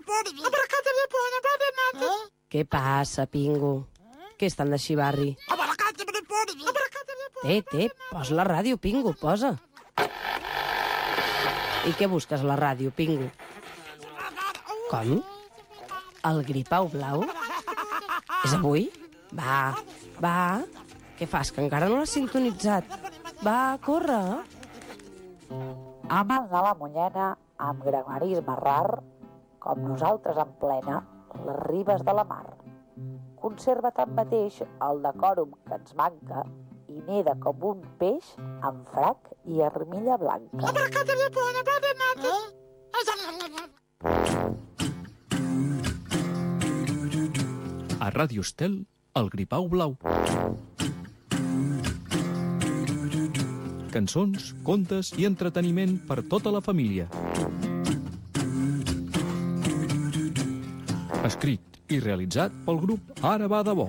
Què passa, Pingo? Què estan de xivarri? Té, posa la ràdio, Pingo, posa. I què busques a la ràdio, Pingo? Com? El gripau blau? És avui? Va. Què fas, que encara no l'has sintonitzat? Va, corre. Ames de la Mullena, amb gramarisme rar, com nosaltres en plena, les ribes de la mar. Conserva tanmateix el decòrum que ens manca i neda com un peix amb frac i armilla blanca. A Ràdio Estel, el gripau blau. Cançons, contes i entreteniment per tota la família. Escrit i realitzat pel grup Ara va de bo.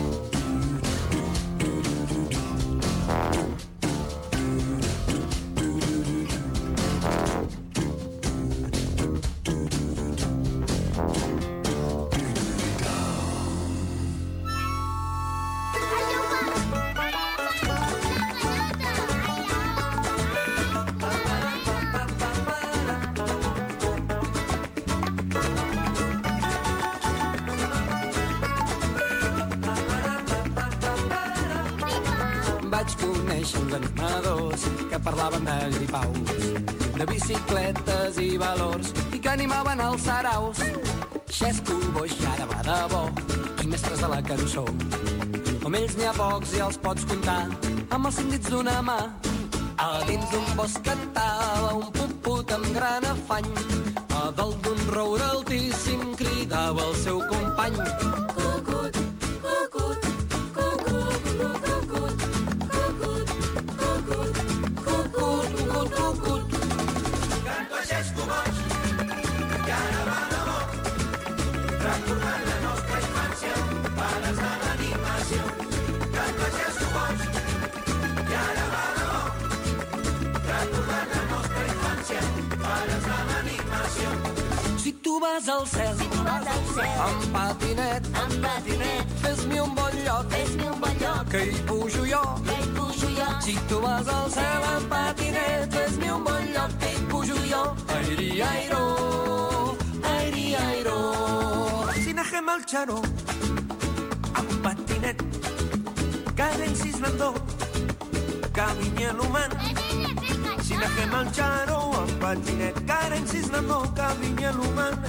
Vaig conèixer uns animadors que parlaven de gripaus, de bicicletes i valors, i que animaven els saraus. Xesco, boix, ara va de bo, i mestres de la cançó. Com ells n'hi ha pocs i els pots comptar amb els 5 dits d'una mà. A dins d'un bosc cantava un puput amb gran afany. A dalt d'un roure altíssim cridava el seu company. Cucut, cucut, cucut, cucut, cucut, cucut, cucut, cucut, cucut. Canto a Xesco boig, que ara va de bo, recordant la nostra infància, pares de l'animació. Canto a Xesco boig, que ara va de bo, recordant la nostra infància, pares de l'animació. Si tu vas al cel, amb patinet, fes-mi un bon lloc, que hi pujo jo. Si tu vas al cel amb patinet, fes-mi un bon lloc, que hi pujo jo. Airi, airo, airi, airo. Si najem al xaró, amb patinet, cadencis l'andó, caminye l'human. Si najem al xaró, amb patinet, cadencis l'andó, caminye l'human.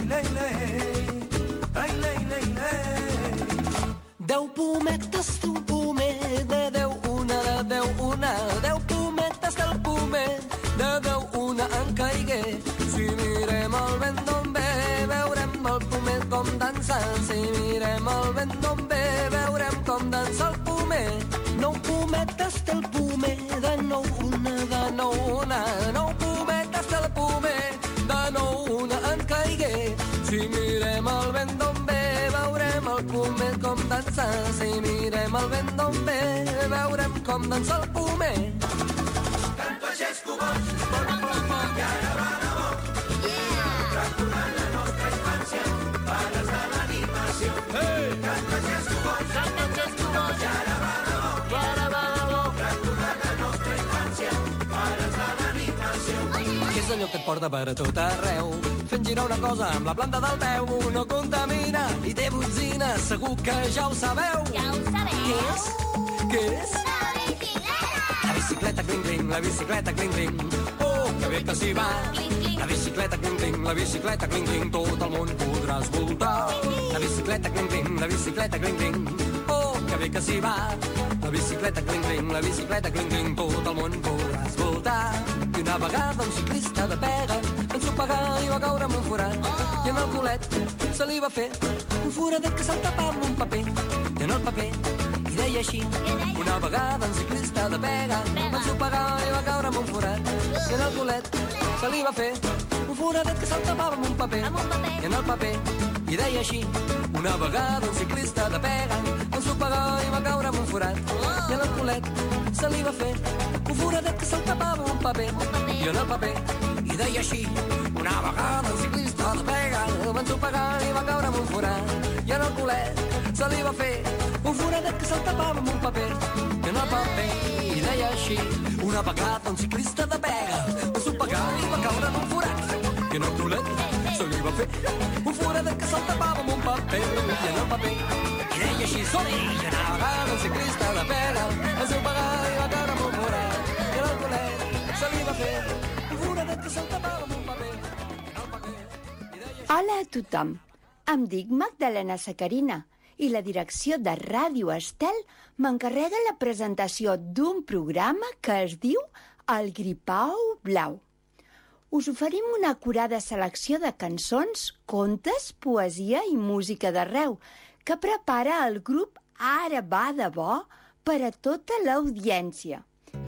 Ai, lei, lei, lei. 10 pometes d'un pomer, de 10 una, de 10 una. 10 pometes del pomer, de 10 una en caigué. Si mirem el vent d'on ve, veurem el pomer com dansa. Si mirem el vent d'on ve, veurem com dansa el pomer. 9 pometes del pomer, de 9 una, de 9 una. 9 pometes del pomer, de 9 una en caigué. Si mirem el vent d'on ve, veurem el pomer com dansa. Si mirem el vent d'on ve, veurem com dansa el pomer. Canto a Xesco boig, que ara va de bo, recordant la nostra infància, pares de l'animació. Canto a Xesco boig, que ara va de bo, recordant la nostra infància, pares de l'animació. Què és allò que et porta per a tot arreu? Fent girar una cosa amb la planta del peu. No contamina i té botzina, segur que ja ho sabeu. Ja ho sabeu. Què és? Què és? La bicicleta. La bicicleta cling-cling, la bicicleta cling-cling. Oh, que bé que s'hi va. Cling-cling. La bicicleta cling-cling, la bicicleta cling-cling. Tot el món podràs voltar. La bicicleta cling-cling, la bicicleta cling-cling. Oh, que bé que s'hi va. La bicicleta cling-cling, la bicicleta cling-cling. Tot el món podràs voltar. I una vegada un ciclista de pega ensopegà i va caure en un forat. I en el culet se li va fer un foradet que se'l tapava amb un paper. I en el paper hi deia així. Una vegada un ciclista de pega va ensopegà i va caure en un forat. I en el culet se li va fer un foradet que se'l tapava amb un paper. I en el paper hi deia així. Una vegada un ciclista de pega ensopegà i va caure en un forat. I en el culet se li va fer un foradet que se'l tapava amb un paper. I en el paper hi deia així. Una vegada un ciclista de pega va forat i en el culet se li va fer un foradet que se'l tapava amb un paper. I en el paper hi deia així: una vegada un ciclista de pega va sopegar i va caure en un forat. I en el culet se li va fer un foradet que se'l tapava amb un paper. I en el paper hi deia així: soli, i una vegada un ciclista de pega va sopegar i va caure en un forat. I en el culet se li va fer un foradet que se'l tapava amb un paper. Hola a tothom, em dic Magdalena Sacarina i la direcció de Ràdio Estel m'encarrega la presentació d'un programa que es diu El Gripau Blau. Us oferim una acurada selecció de cançons, contes, poesia i música d'arreu que prepara el grup Ara va de bo per a tota l'audiència.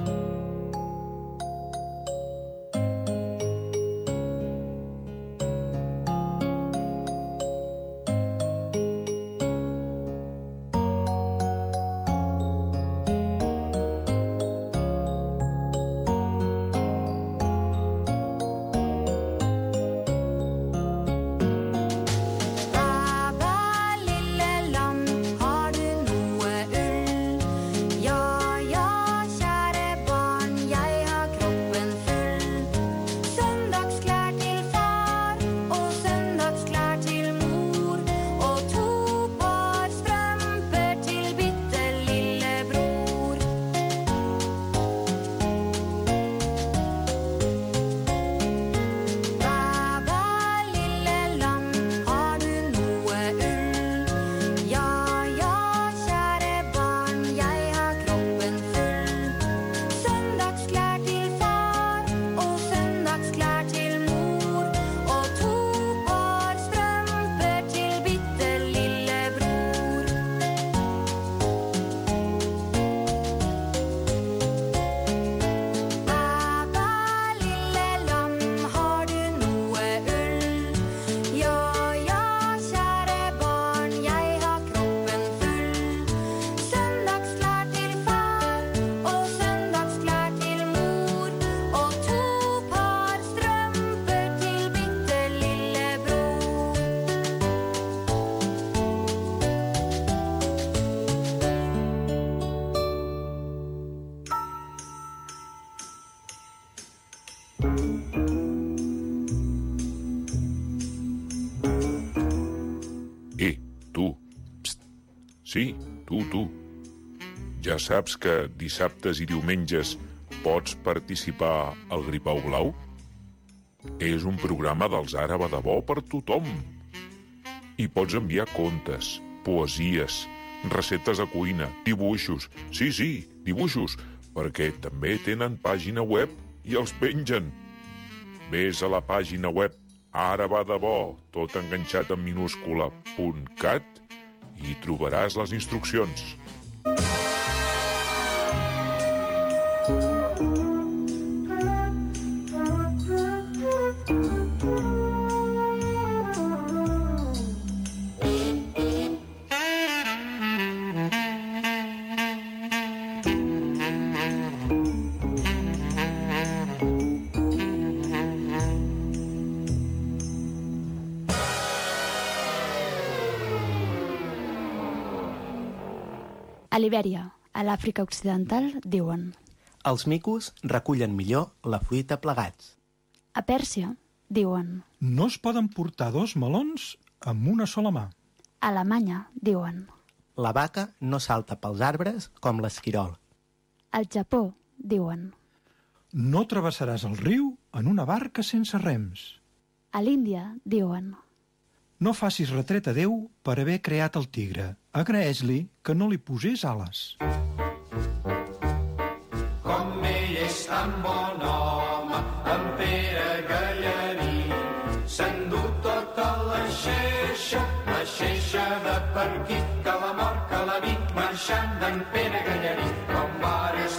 Sí, tu. Ja saps que dissabtes i diumenges pots participar al Gripau Blau? És un programa dels Ara va de bo per tothom. Hi pots enviar contes, poesies, receptes de cuina, dibuixos. Sí, dibuixos, perquè també tenen pàgina web i els pengen. Ves a la pàgina web Ara va de bo, tot enganxat en minúscula, .cat, i trobaràs les instruccions. A Libèria, a l'Àfrica Occidental, diuen: els micos recullen millor la fruita plegats. A Pèrsia, diuen: no es poden portar 2 melons amb una sola mà. A Alemanya, diuen: la vaca no salta pels arbres com l'esquirol. Al Japó, diuen: no travessaràs el riu en una barca sense rems. A l'Índia, diuen: no facis retret a Déu per haver creat el tigre. Agraeix-li que no li posés ales. Com ell és tan bon home, en Pere Gallarí, s'endú tota la xeixa de per aquí, que la mort, que la nit, marxant d'en Pere Gallarí. Com vares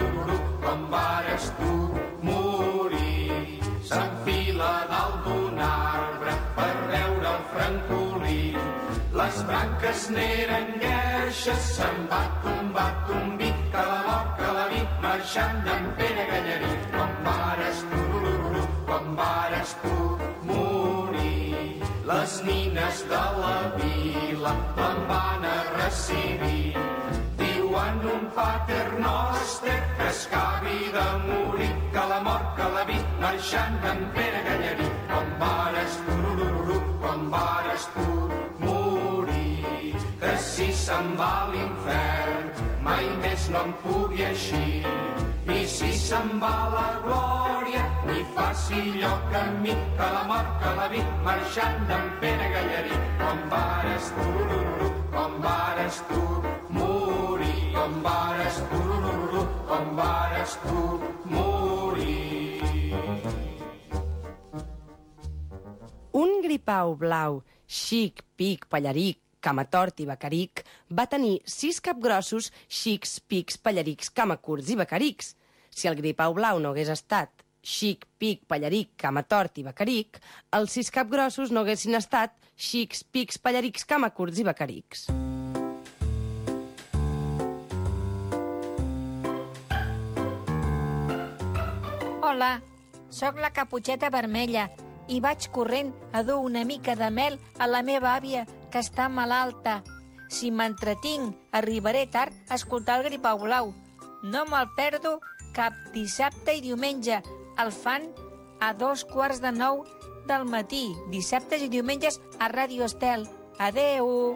tu morir, s'enfila dalt d'un arbre per veure el francolí. Les branques n'eren gueixes, se'n va tombar, que la mort, que la nit, marxant d'en Pere Gallarí. Com vares tu morir, Les nines de la vila me'n van a recibir. Diuen un pater noster que escavi de morir, que la mort, que la vida, marxant d'en Pere Gallarí. Com vares tu, com vares tu morir, que si se'n va a l'infern mai més no em pugui eixir. I si se'n va a la glòria, ni faci lloc a mi, que la mort, que la vida, marxant d'en Pere Gallarí. Com vares tu, morir, com vares tu morir. Un gripau blau, xic, pic, pallaric, camatort i becaric, va tenir 6 capgrossos, xics, pics, pallarics, camacurts i becarics. Si el gripau blau no hagués estat xic, pic, pallaric, camatort i becaric, els 6 capgrossos no haguessin estat xics, pics, pallarics, camacurts i becarics. Hola, sóc la Caputxeta Vermella i vaig corrent a dur una mica de mel a la meva àvia, que està malalta. Si m'entretinc, arribaré tard a escoltar el Gripau Blau. No me'l perdo cap dissabte i diumenge. El fan a 8:45 del matí, dissabtes i diumenges a Ràdio Estel. Adeu!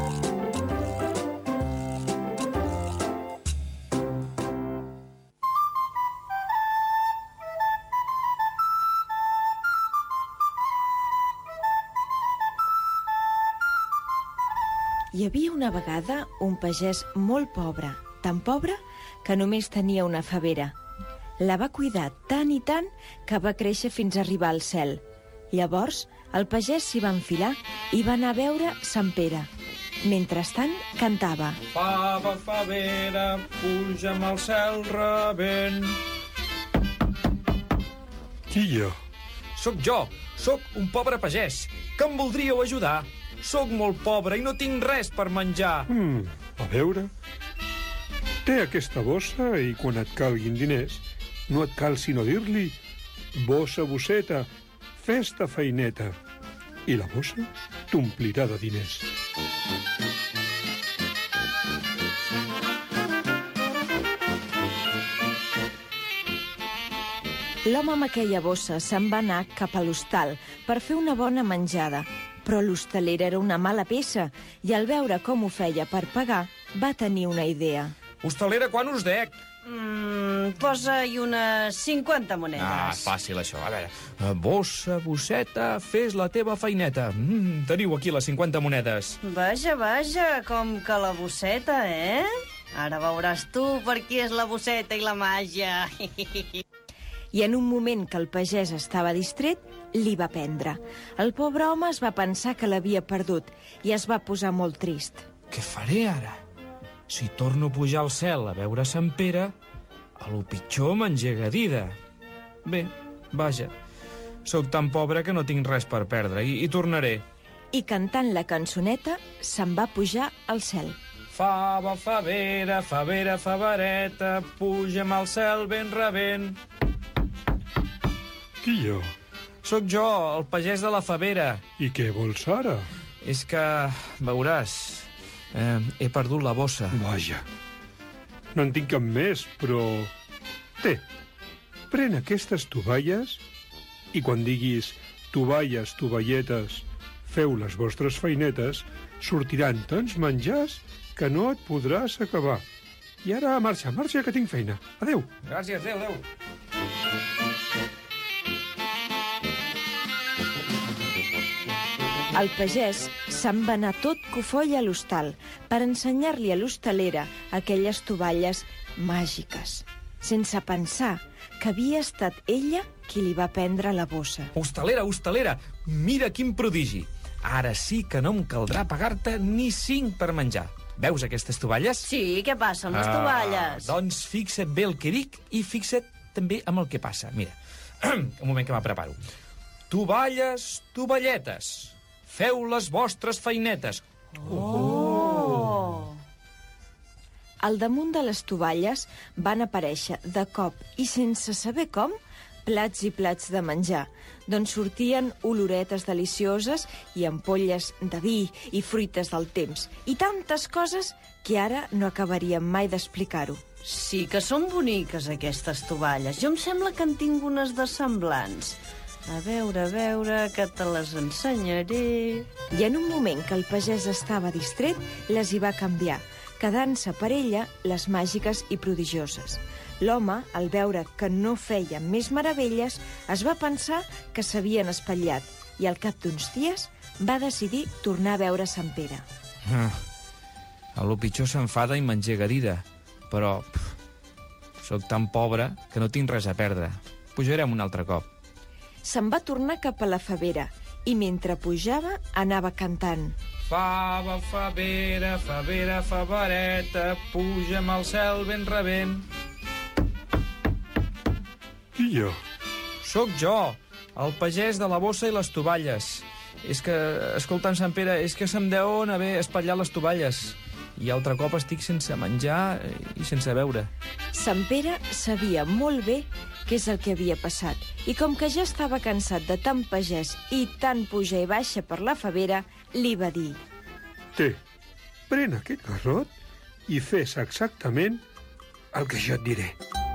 Hi havia una vegada un pagès molt pobre, tan pobre que només tenia una favera. La va cuidar tant i tant que va créixer fins a arribar al cel. Llavors, el pagès s'hi va enfilar i va anar a veure Sant Pere. Mentrestant, cantava. Fava, favera, puja'm al cel rebent. Qui jo? Soc jo, soc un pobre pagès. Que em voldríeu ajudar? Soc molt pobre i no tinc res per menjar. A veure... Té aquesta bossa i quan et calguin diners no et cal sinó dir-li bossa, bosseta, fes-te feineta. I la bossa t'omplirà de diners. L'home amb aquella bossa se'n va anar cap a l'hostal per fer una bona menjada. Però l'hostalera era una mala peça i al veure com ho feia per pagar va tenir una idea. Hostalera, quan us dec? Posa-hi unes 50 monedes. Fàcil, això. A veure, bossa, bosseta, fes la teva feineta. Teniu aquí les 50 monedes. Vaja, vaja, com que la bosseta, eh? Ara veuràs tu per qui és la bosseta i la màgia. I en un moment que el pagès estava distret, li va prendre. El pobre home es va pensar que l'havia perdut i es va posar molt trist. Què faré ara? Si torno a pujar al cel a veure Sant Pere, a lo pitjor m'engega dida. Bé, vaja, sóc tan pobre que no tinc res per perdre i tornaré. I cantant la cançoneta, se'n va pujar al cel. Fava, favera, favera, favareta, puja'm al cel ben rebent. Qui jo? Sóc jo, el pagès de la favera. I què vols ara? És que, veuràs, he perdut la bossa. Vaja, no en tinc cap més, però... Té, pren aquestes tovalles i quan diguis tovalles, tovalletes, feu les vostres feinetes, sortiran tants menjars que no et podràs acabar. I ara marxa, marxa, que tinc feina. Adéu. Gràcies, adéu, adéu. El pagès se'n va anar tot cofoll a l'hostal per ensenyar-li a l'hostalera aquelles tovalles màgiques, sense pensar que havia estat ella qui li va prendre la bossa. Hostalera, hostalera, mira quin prodigi. Ara sí que no em caldrà pagar-te ni 5 per menjar. Veus aquestes tovalles? Sí, què passa amb les tovalles? Doncs fixa't bé el que dic i fixa't també amb el que passa. Mira, un moment que me preparo. Tovalles, tovalletes, feu les vostres feinetes. Oh! Al damunt de les tovalles van aparèixer de cop i sense saber com plats i plats de menjar, d'on sortien oloretes delicioses i ampolles de vi i fruites del temps, i tantes coses que ara no acabaríem mai d'explicar-ho. Sí que són boniques, aquestes tovalles. Jo em sembla que en tinc unes de semblants. A veure, que te les ensenyaré... I en un moment que el pagès estava distret, les hi va canviar, quedant-se per ella les màgiques i prodigioses. L'home, al veure que no feien més meravelles, es va pensar que s'havien espatllat i al cap d'uns dies va decidir tornar a veure Sant Pere. A lo pitjor s'enfada i m'engega dida, però sóc tan pobre que no tinc res a perdre. Pujarem un altre cop. Se'n va tornar cap a la favera i mentre pujava anava cantant. Fava, favera, favera, favareta, puja'm al cel ben rebent. Qui jo? Sóc jo, el pagès de la bossa i les tovalles. És que, escoltant Sant Pere, és que se'm deuen haver espatllat les tovalles. I altre cop estic sense menjar i sense beure. Sant Pere sabia molt bé què és el que havia passat. I com que ja estava cansat de tant pagès i tant puja i baixa per la favera, li va dir: Té, pren aquest garrot i fes exactament el que jo et diré.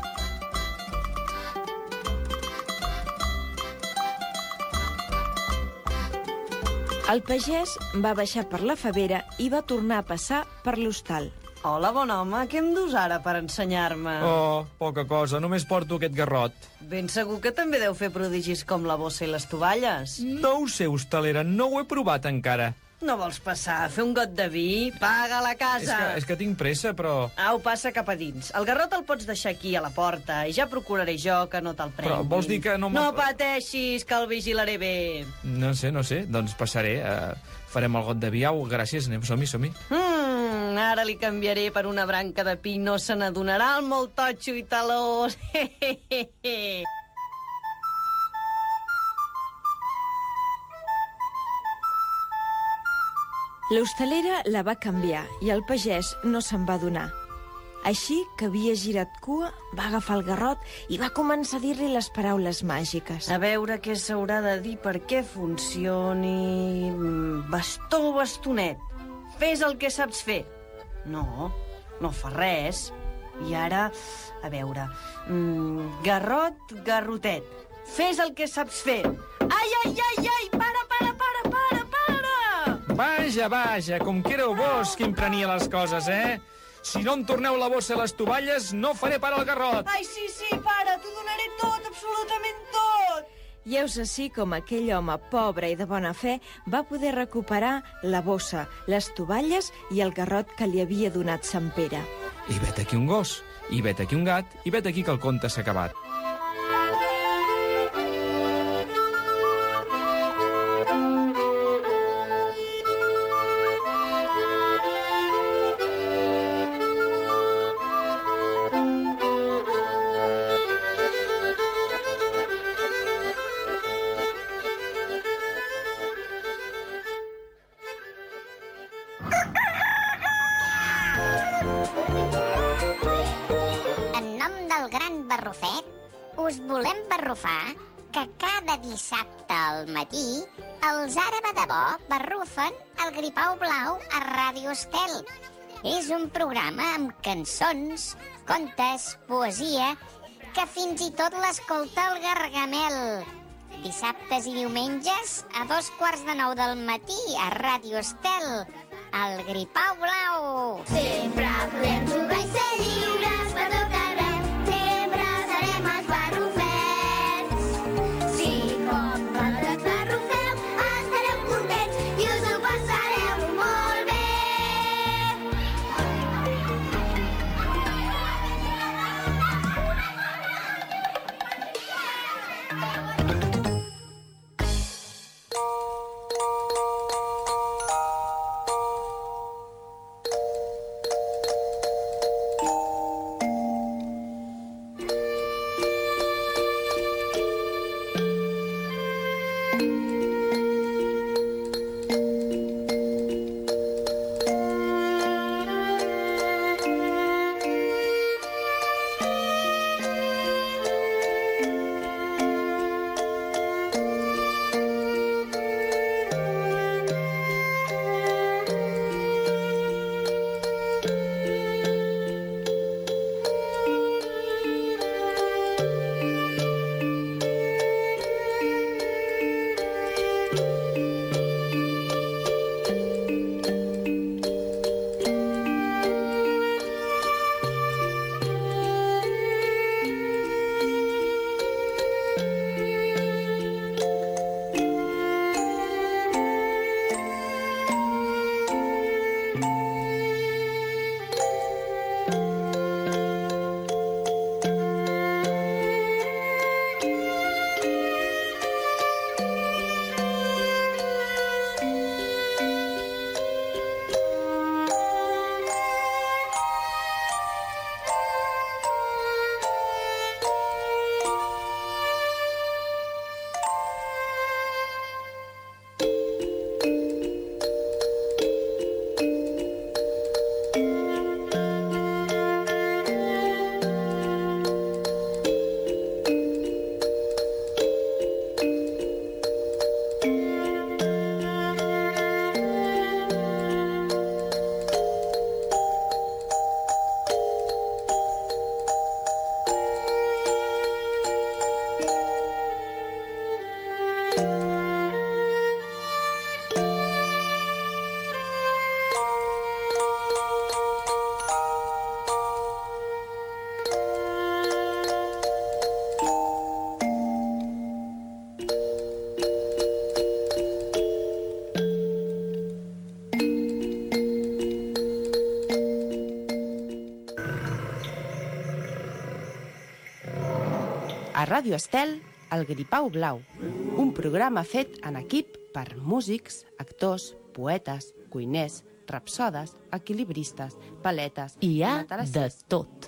El pagès va baixar per la favera i va tornar a passar per l'hostal. Hola, bon home, què em dus ara per ensenyar-me? Oh, poca cosa, només porto aquest garrot. Ben segur que també deu fer prodigis com la bossa i les tovalles. No ho sé, hostalera, no ho he provat encara. No vols passar, fer un got de vi? Paga la casa! És que tinc pressa, però... Au, passa cap a dins. El garrot el pots deixar aquí, a la porta, i ja procuraré jo que no te'l prenguin. Però vols dir que no... No pateixis, que el vigilaré bé. No sé, doncs passaré. Farem el got de vi. Au, gràcies, anem, som-hi. Ara li canviaré per una branca de pi, no se n'adonarà el molt totxo i talós. L'hostalera la va canviar i el pagès no se'n va adonar. Així que havia girat cua, va agafar el garrot i va començar a dir-li les paraules màgiques. A veure què s'haurà de dir perquè funcioni... Bastó, bastonet, fes el que saps fer. No, no fa res. I ara, a veure... Garrot, garrotet, fes el que saps fer. Ai, para! Vaja, com que éreu vos qui em prenia les coses, eh? Si no em torneu la bossa a les tovalles, no faré parar el garrot. Ai, sí, pare, t'ho donaré tot, absolutament tot. I heus així com aquell home pobre i de bona fe va poder recuperar la bossa, les tovalles i el garrot que li havia donat Sant Pere. I vet aquí un gos, i vet aquí un gat, i vet aquí que el conte s'ha acabat. Us volem barrufar que cada dissabte al matí els Àraba de Bo barrufen el Gripau Blau a Ràdio Estel. És un programa amb cançons, contes, poesia, que fins i tot l'escolta el Gargamel. Dissabtes i diumenges a 2:15 del matí a Ràdio Estel, el Gripau Blau. Sempre podem jugar i ser lliures per tot arreu. Sempre serem els barrufets. Si com vosaltres barrufeu, estareu contents i us ho passareu molt bé. A Ràdio Estel, El Gripau Blau, un programa fet en equip per músics, actors, poetes, cuiners, rapsodes, equilibristes, paletes... Hi ha de tot.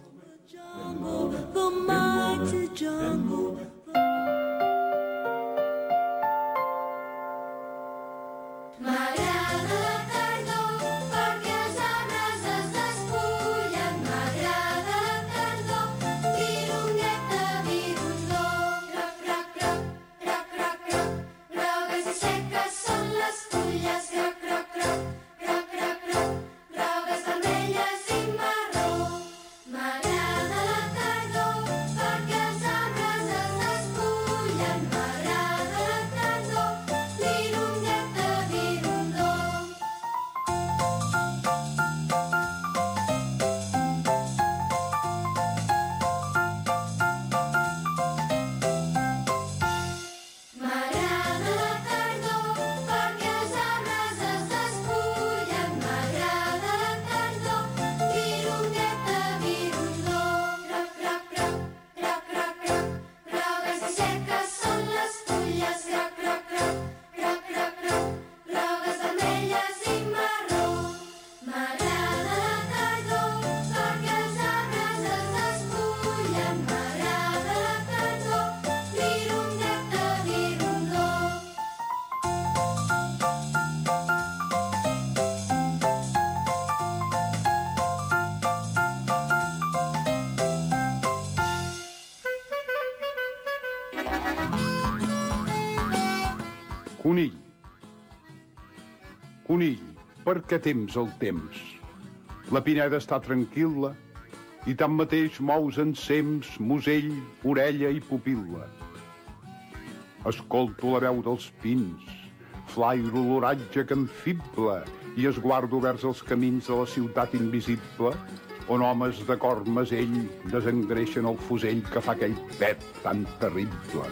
Conill. Conill, per què temps el temps? La pineda està tranquil·la i tanmateix mous ensems, musell, orella i pupil·la. Escolto la veu dels pins, flairo l'oratge que em fibla i esguardo vers els camins de la ciutat invisible on homes de cor mesell desengreixen el fusell que fa aquell pet tan terrible.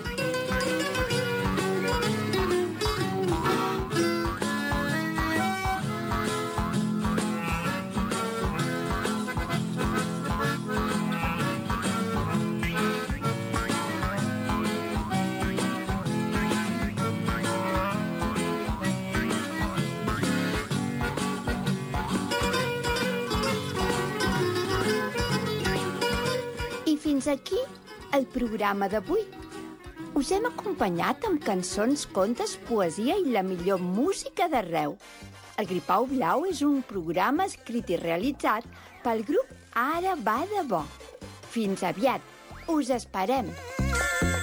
Fins aquí el programa d'avui. Us hem acompanyat amb cançons, contes, poesia i la millor música d'arreu. El Gripau Blau és un programa escrit i realitzat pel grup Ara va de bo. Fins aviat. Us esperem.